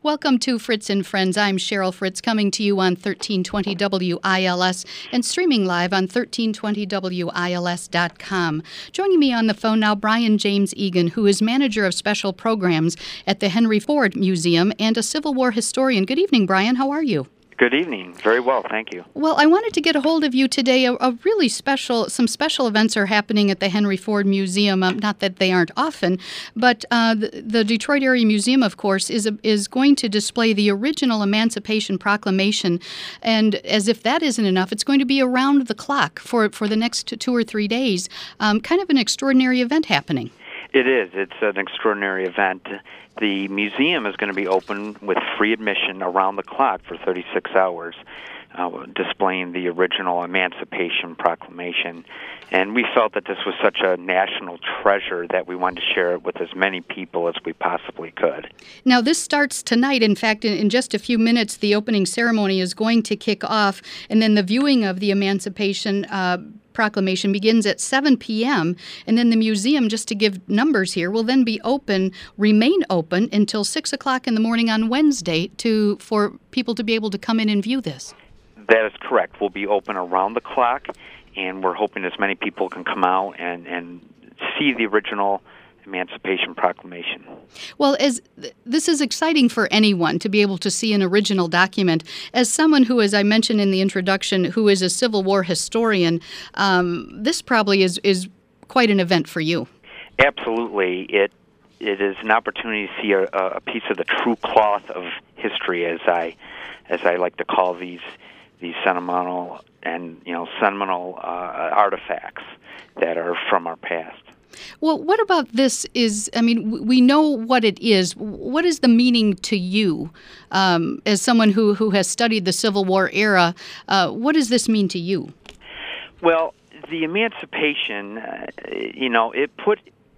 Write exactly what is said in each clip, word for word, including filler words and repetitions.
Welcome to Fritz and Friends. I'm Cheryl Fritz, coming to you on thirteen twenty W I L S and streaming live on thirteen twenty W I L S dot com. Joining me on the phone now, Brian James Egan, who is manager of special programs at the Henry Ford Museum and a Civil War historian. Good evening, Brian. How are you? Good evening. Very well, thank you. Well, I wanted to get a hold of you today. A, a really special, some special events are happening at the Henry Ford Museum. Um, not that they aren't often, but uh, the, the Detroit Area Museum, of course, is a, is going to display the original Emancipation Proclamation. And as if that isn't enough, it's going to be around the clock for for the next two or three days. Um, kind of an extraordinary event happening. It is. It's an extraordinary event. The museum is going to be open with free admission around the clock for thirty-six hours, uh, displaying the original Emancipation Proclamation. And we felt that this was such a national treasure that we wanted to share it with as many people as we possibly could. Now, this starts tonight. In fact, in, in just a few minutes, the opening ceremony is going to kick off, and then the viewing of the Emancipation uh, Proclamation begins at seven p.m., and then the museum, just to give numbers here, will then be open, remain open until six o'clock in the morning on Wednesday to for people to be able to come in and view this. That is correct. We'll be open around the clock, and we're hoping as many people can come out and, and see the original Emancipation Proclamation. Well, as this is exciting for anyone to be able to see an original document. As someone who, as I mentioned in the introduction, who is a Civil War historian, um, this probably is, is quite an event for you. Absolutely. It it is an opportunity to see a, a piece of the true cloth of history, as I as I like to call these these sentimental and you know seminal uh, artifacts that are from our past. Well, what about this is, I mean, we know what it is. What is the meaning to you um, as someone who, who has studied the Civil War era? Uh, what does this mean to you? Well, the Emancipation, uh, you know, it put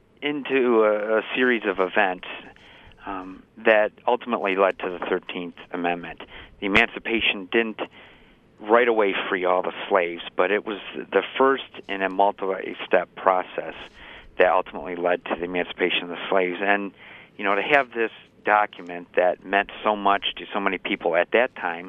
into a, a series of events um, that ultimately led to the thirteenth Amendment. The Emancipation didn't right away free all the slaves, but it was the first in a multi-step process that ultimately led to the emancipation of the slaves. And, you know, to have this document that meant so much to so many people at that time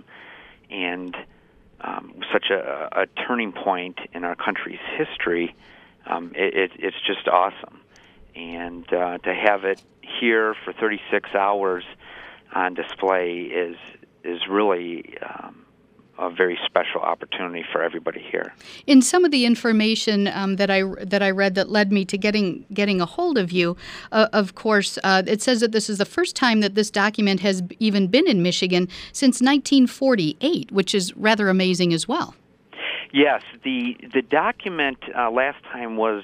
and um, such a, a turning point in our country's history, um, it, it, it's just awesome. And uh, to have it here for thirty-six hours on display is, is really Um, a very special opportunity for everybody here. In some of the information um, that I that I read that led me to getting getting a hold of you, uh, of course, uh, it says that this is the first time that this document has even been in Michigan since nineteen forty-eight, which is rather amazing as well. Yes, the the document uh, last time was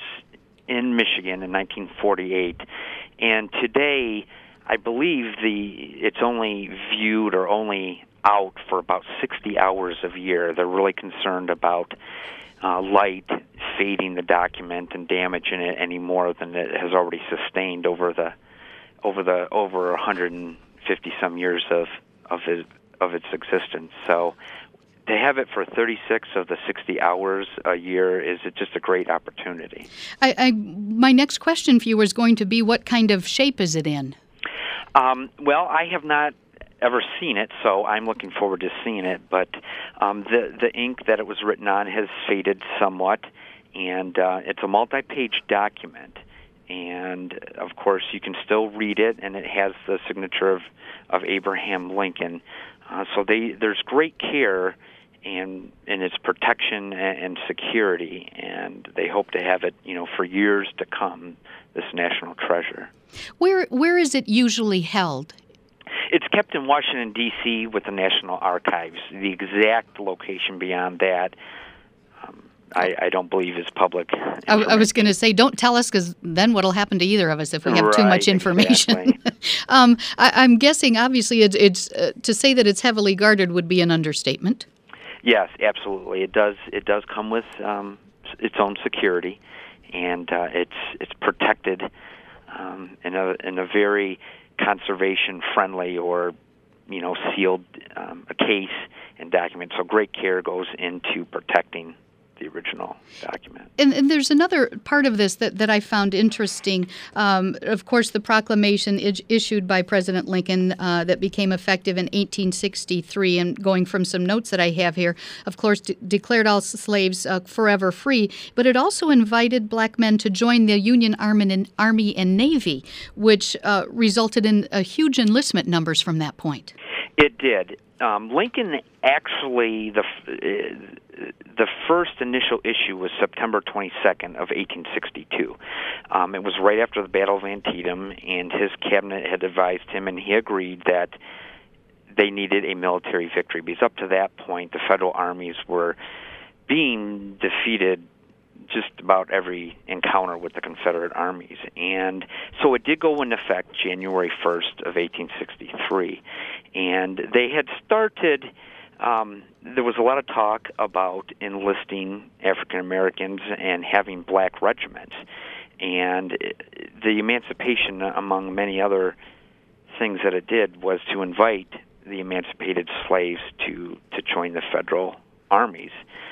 in Michigan in nineteen forty-eight, and today I believe the it's only viewed or only out for about sixty hours a year. They're really concerned about uh, light fading the document and damaging it any more than it has already sustained over the over the over one hundred fifty some years of of it, of its existence. So to have it for thirty-six of the sixty hours a year is just a great opportunity. I, I my next question for you is going to be, what kind of shape is it in? Um, well, I have not ever seen it, so I'm looking forward to seeing it. But um, the the ink that it was written on has faded somewhat, and uh, it's a multi-page document. And of course, you can still read it, and it has the signature of of Abraham Lincoln. Uh, so they, there's great care in in its protection and, and security, and they hope to have it, you know, for years to come. This national treasure. Where where is it usually held? It's kept in Washington, D C with the National Archives. The exact location beyond that, um, I, I don't believe is public. I, I was going to say, don't tell us, because then what'll happen to either of us if we have right, too much information. Exactly. um, I, I'm guessing, obviously, it's, it's uh, to say that it's heavily guarded would be an understatement. Yes, absolutely. It does. It does come with um, its own security, and uh, it's it's protected um, in a in a very conservation-friendly or, you know, sealed um, a case and document. So great care goes into protecting the original document. And, and there's another part of this that, that I found interesting. Um, of course, the proclamation is, issued by President Lincoln uh, that became effective in eighteen sixty-three, and going from some notes that I have here, of course, de- declared all slaves uh, forever free, but it also invited black men to join the Union Army and, Army and Navy, which uh, resulted in uh, huge enlistment numbers from that point. It did. Um, Lincoln actually, the uh, the first initial issue was September twenty-second of eighteen sixty-two. Um, it was right after the Battle of Antietam, and his cabinet had advised him, and he agreed that they needed a military victory, because up to that point, the Federal armies were being defeated just about every encounter with the Confederate armies. And so it did go into effect January first of eighteen sixty-three. And they had started, um, there was a lot of talk about enlisting African Americans and having black regiments. And the emancipation, among many other things that it did, was to invite the emancipated slaves to, to join the Federal armies.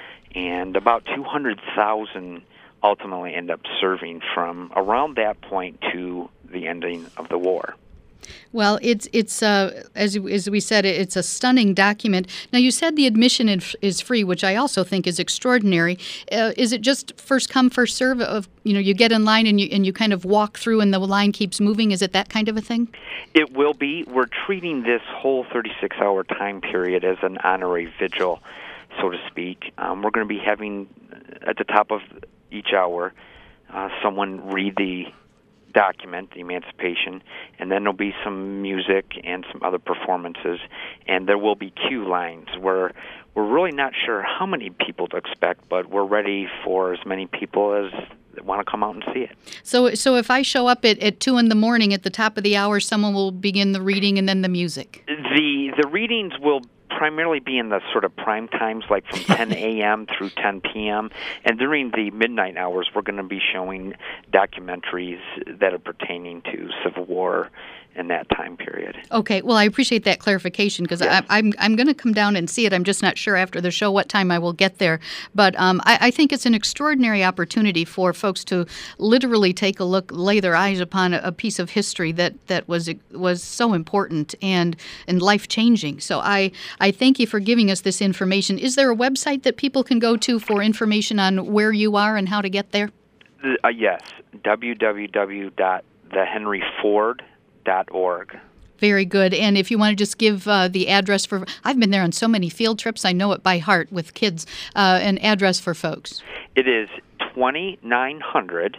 And about two hundred thousand ultimately end up serving from around that point to the ending of the war. Well, it's it's uh, as as we said, it's a stunning document. Now, you said the admission is free, which I also think is extraordinary. Uh, is it just first come, first serve? Of you know, you get in line and you and you kind of walk through, and the line keeps moving. Is it that kind of a thing? It will be. We're treating this whole thirty-six hour time period as an honorary vigil, so to speak. Um, we're going to be having at the top of each hour uh, someone read the document, the emancipation, and then there'll be some music and some other performances, and there will be queue lines where we're really not sure how many people to expect, but we're ready for as many people as want to come out and see it. So so if I show up at, at two in the morning at the top of the hour, someone will begin the reading and then the music? The the readings will primarily be in the sort of prime times, like from ten a.m. through ten p.m. And during the midnight hours, we're going to be showing documentaries that are pertaining to Civil War in that time period. Okay, well, I appreciate that clarification, because yes. I'm I'm going to come down and see it. I'm just not sure after the show what time I will get there. But um, I, I think it's an extraordinary opportunity for folks to literally take a look, lay their eyes upon a, a piece of history that, that was was so important and and life changing. So I I thank you for giving us this information. Is there a website that people can go to for information on where you are and how to get there? Uh, yes, w w w dot the henry ford dot org. Very good. And if you want to just give uh, the address for, I've been there on so many field trips, I know it by heart with kids, uh, an address for folks. It is twenty-nine hundred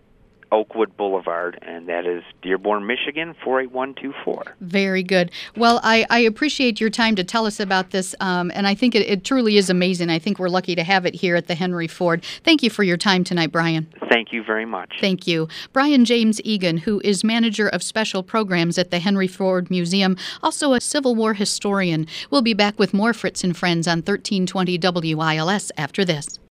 Oakwood Boulevard, and that is Dearborn, Michigan, four eight one two four. Very good. Well, I, I appreciate your time to tell us about this, um, and I think it, it truly is amazing. I think we're lucky to have it here at the Henry Ford. Thank you for your time tonight, Brian. Thank you very much. Thank you. Brian James Egan, who is manager of special programs at the Henry Ford Museum, also a Civil War historian. We'll be back with more Fritz and Friends on thirteen twenty W I L S after this.